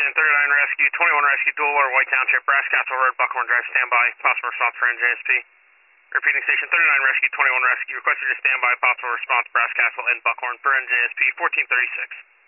Station 39 Rescue, 21 Rescue, Dual Alert, White Township, Brass Castle Road, Buckhorn Drive, standby, possible response for NJSP. Repeating Station 39 Rescue, 21 Rescue, requested to standby, possible response, Brass Castle and Buckhorn for NJSP 1436.